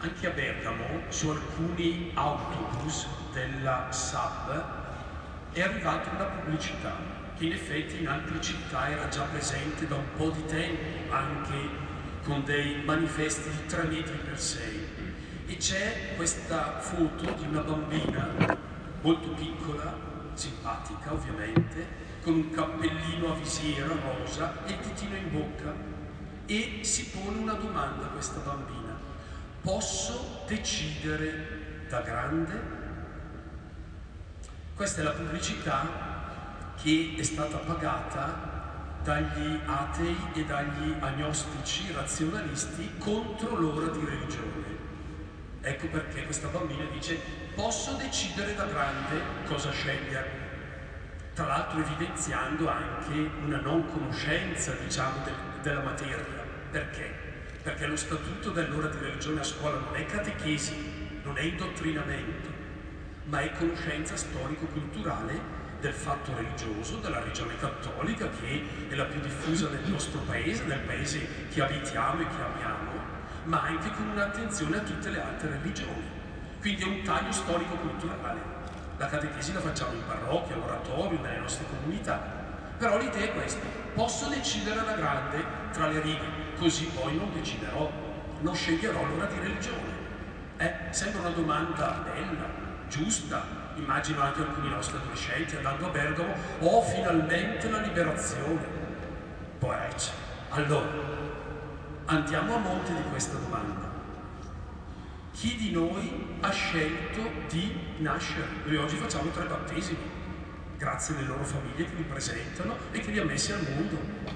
Anche a Bergamo, su alcuni autobus della SAB, è arrivata una pubblicità che in effetti in altre città era già presente da un po' di tempo, anche con dei manifesti di 3 metri per 6. E c'è questa foto di una bambina molto piccola, simpatica ovviamente, con un cappellino a visiera rosa e il ditino in bocca, e si pone una domanda a questa bambina: posso decidere da grande? Questa è la pubblicità che è stata pagata dagli atei e dagli agnostici razionalisti contro l'ora di religione. Ecco perché questa bambina dice: posso decidere da grande cosa scegliere. Tra l'altro evidenziando anche una non conoscenza, diciamo, della materia. Perché? Perché lo statuto dell'ora di religione a scuola non è catechesi, non è indottrinamento, ma è conoscenza storico-culturale del fatto religioso, della religione cattolica, che è la più diffusa nel nostro paese, nel paese che abitiamo e che amiamo, ma anche con un'attenzione a tutte le altre religioni. Quindi è un taglio storico-culturale. La catechesi la facciamo in parrocchia, all'oratorio, nelle nostre comunità. Però l'idea è questa: posso decidere da grande tra le righe, così poi non deciderò, non sceglierò l'ora di religione. Sembra una domanda bella, giusta. Immagino anche alcuni nostri adolescenti andando a Bergamo: oh, finalmente la liberazione. Poeci. Allora, andiamo a monte di questa domanda. Chi di noi ha scelto di nascere? Noi oggi facciamo 3 battesimi, grazie alle loro famiglie che li presentano e che li ha messi al mondo.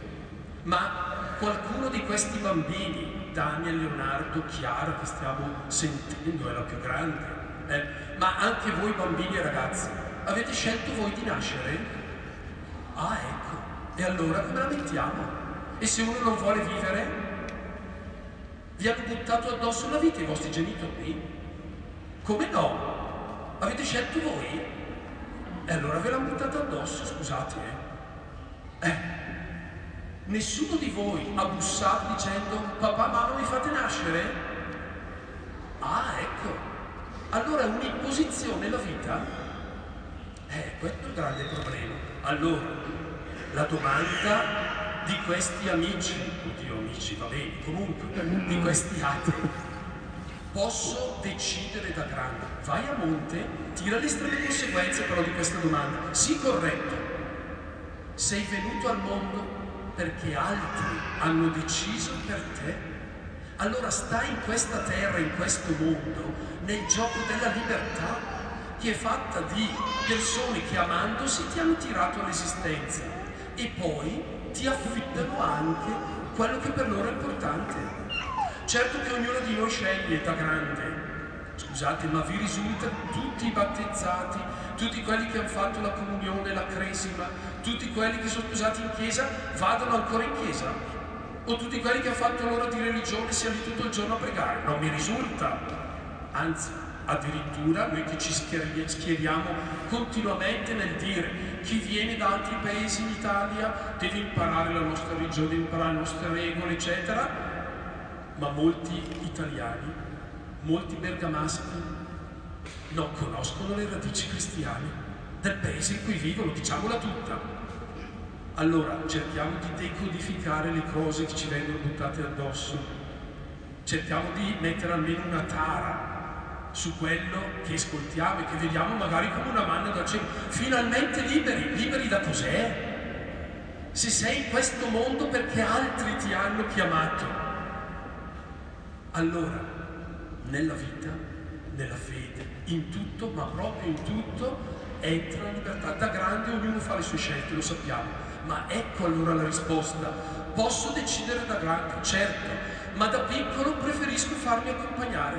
Ma qualcuno di questi bambini, Daniel, Leonardo, Chiara, che stiamo sentendo, è la più grande, ma anche voi bambini e ragazzi, avete scelto voi di nascere? Ah, ecco. E allora come la mettiamo? E se uno non vuole vivere? Vi hanno buttato addosso la vita i vostri genitori? Come no? Avete scelto voi? E allora ve l'hanno buttata addosso, scusate. Nessuno di voi ha bussato dicendo: papà, mamma, mi fate nascere? Ah, ecco. Allora è un'imposizione la vita? Questo è un grande problema. Allora, la domanda di questi amici, oddio amici, va bene, comunque, di questi atei: posso decidere da grande? Vai a monte, tira le estreme conseguenze però di questa domanda. Sì, corretto. Sei venuto al mondo perché altri hanno deciso per te. Allora stai in questa terra, in questo mondo, nel gioco della libertà, che è fatta di persone che amandosi ti hanno tirato all'esistenza e poi ti affidano anche quello che per loro è importante. Certo che ognuno di noi sceglie da grande. Scusate, ma vi risulta tutti i battezzati, tutti quelli che hanno fatto la comunione, la cresima, tutti quelli che sono sposati in chiesa vadano ancora in chiesa? O tutti quelli che hanno fatto l'ora di religione siano lì tutto il giorno a pregare? Non mi risulta. Anzi, addirittura noi che ci schieriamo continuamente nel dire: chi viene da altri paesi in Italia deve imparare la nostra religione, deve imparare le nostre regole, eccetera. Ma molti italiani, molti bergamaschi non conoscono le radici cristiane del paese in cui vivono, diciamola tutta. Allora cerchiamo di decodificare le cose che ci vengono buttate addosso, cerchiamo di mettere almeno una tara su quello che ascoltiamo e che vediamo magari come una manna dal cielo. Finalmente liberi, liberi da cos'è? Se sei in questo mondo perché altri ti hanno chiamato. Allora, nella vita, nella fede, in tutto, ma proprio in tutto, entra la libertà. Da grande ognuno fa le sue scelte, lo sappiamo. Ma ecco allora la risposta: posso decidere da grande, certo, ma da piccolo preferisco farmi accompagnare.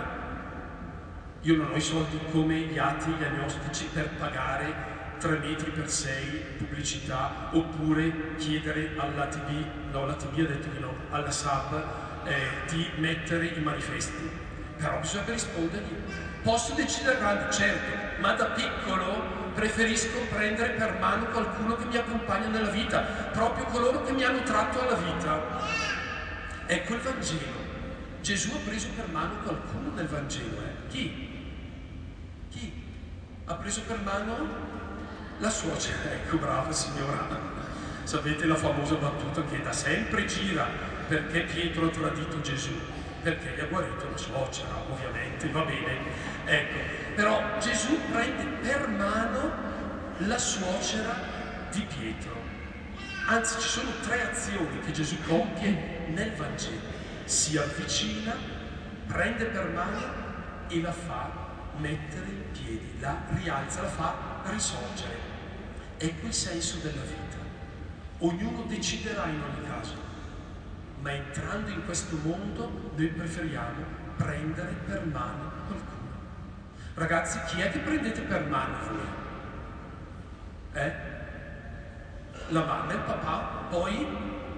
Io non ho i soldi come gli atei, gli agnostici, per pagare 3 metri per 6 pubblicità, oppure chiedere all'ATB, no, l'ATB ha detto di no, alla SAB, di mettere i manifesti. Però bisogna rispondergli: posso decidere da grande, certo, ma da piccolo preferisco prendere per mano qualcuno che mi accompagna nella vita, proprio coloro che mi hanno tratto alla vita. Ecco il Vangelo. Gesù ha preso per mano qualcuno nel Vangelo, Chi? Chi? Ha preso per mano la suocera, ecco, brava signora. Sapete la famosa battuta che da sempre gira, perché Pietro ha tradito Gesù? Perché gli ha guarito la suocera, ovviamente, va bene. Ecco, però Gesù prende per mano la suocera di Pietro. Anzi, ci sono 3 azioni che Gesù compie nel Vangelo. Si avvicina, prende per mano e la fa mettere in piedi, la rialza, la fa risorgere. Ecco il senso della vita. Ognuno deciderà in ogni caso, ma entrando in questo mondo noi preferiamo prendere per mano qualcuno. Ragazzi, chi è che prendete per mano voi? La mamma, il papà, poi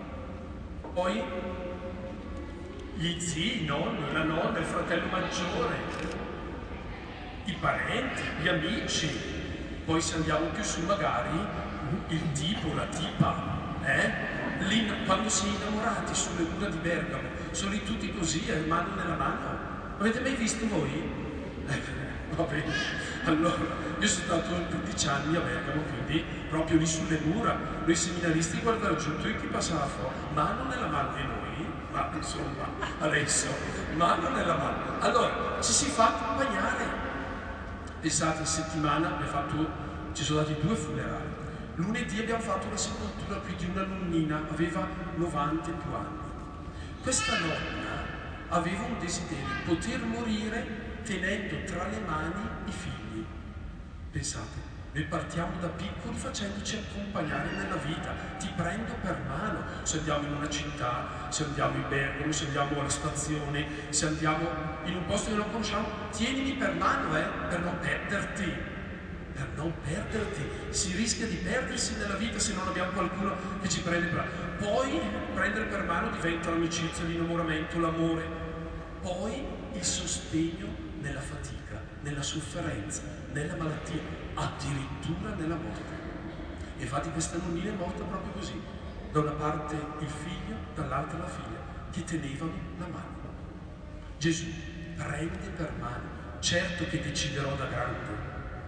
gli zii, i nonni, la nonna, il fratello maggiore, i parenti, gli amici. Poi se andiamo più su magari il tipo, la tipa, Lì, quando si è innamorati sulle mura di Bergamo, sono lì tutti così, mano nella mano. Avete mai visto voi? Va bene. Allora, io sono stato 15 anni a Bergamo, quindi proprio lì sulle mura, noi seminaristi guardavano giù, tu chi passava fuori, mano nella mano, e noi, ma insomma, adesso, mano nella mano. Allora, ci si fa accompagnare. Pensate, in settimana ci sono stati 2 funerali. Lunedì abbiamo fatto la sepoltura qui di una nonnina, aveva 90 e più anni. Questa nonna aveva un desiderio, poter morire tenendo tra le mani i figli. Pensate, noi partiamo da piccoli facendoci accompagnare nella vita. Ti prendo per mano, se andiamo in una città, se andiamo in Bergamo, se andiamo alla stazione, se andiamo in un posto che non conosciamo, tienimi per mano, per non perderti. Per non perderti, si rischia di perdersi nella vita se non abbiamo qualcuno che ci prende per mano. Poi prendere per mano diventa l'amicizia, l'innamoramento, l'amore. Poi il sostegno nella fatica, nella sofferenza, nella malattia, addirittura nella morte. E infatti questa nonnina è morta proprio così. Da una parte il figlio, dall'altra la figlia, che tenevano la mano. Gesù prende per mano. Certo che deciderò da grande,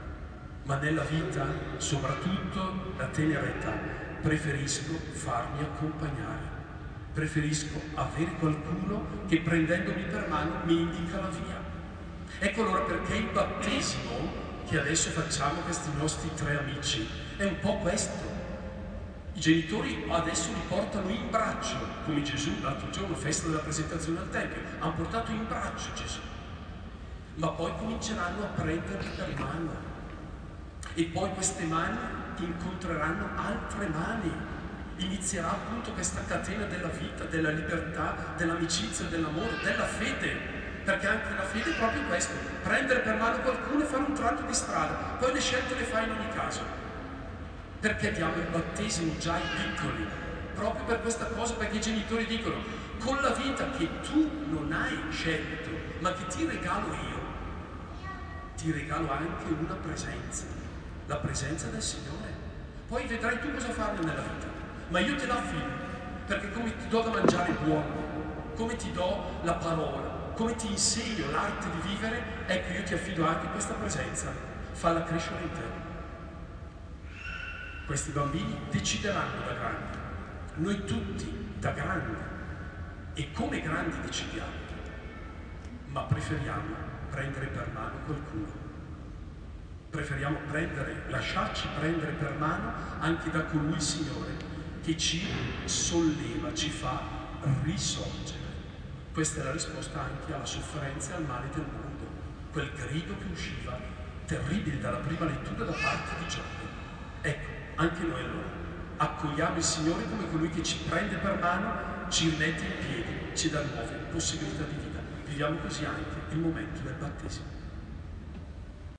ma nella vita, soprattutto da tenera età, preferisco farmi accompagnare, preferisco avere qualcuno che prendendomi per mano mi indica la via. Ecco allora perché il battesimo che adesso facciamo questi nostri 3 amici è un po' questo. I genitori adesso li portano in braccio, come Gesù l'altro giorno, festa della presentazione al Tempio, hanno portato in braccio Gesù, ma poi cominceranno a prenderli per mano. E poi queste mani incontreranno altre mani. Inizierà appunto questa catena della vita, della libertà, dell'amicizia, dell'amore, della fede. Perché anche la fede è proprio questo: prendere per mano qualcuno e fare un tratto di strada. Poi le scelte le fai in ogni caso. Perché diamo il battesimo già ai piccoli? Proprio per questa cosa, perché i genitori dicono: con la vita che tu non hai scelto, ma che ti regalo io, ti regalo anche una presenza. La presenza del Signore. Poi vedrai tu cosa farne nella vita, ma io te la affido, perché come ti do da mangiare buono, come ti do la parola, come ti insegno l'arte di vivere, ecco io ti affido anche questa presenza, falla crescere in te. Questi bambini decideranno da grandi, noi tutti da grandi, e come grandi decidiamo, ma preferiamo prendere per mano qualcuno. Preferiamo lasciarci prendere per mano anche da colui il Signore che ci solleva, ci fa risorgere. Questa è la risposta anche alla sofferenza e al male del mondo. Quel grido che usciva terribile dalla prima lettura da parte di Giobbe. Ecco, anche noi allora accogliamo il Signore come colui che ci prende per mano, ci rimette in piedi, ci dà nuove possibilità di vita. Viviamo così anche il momento del battesimo.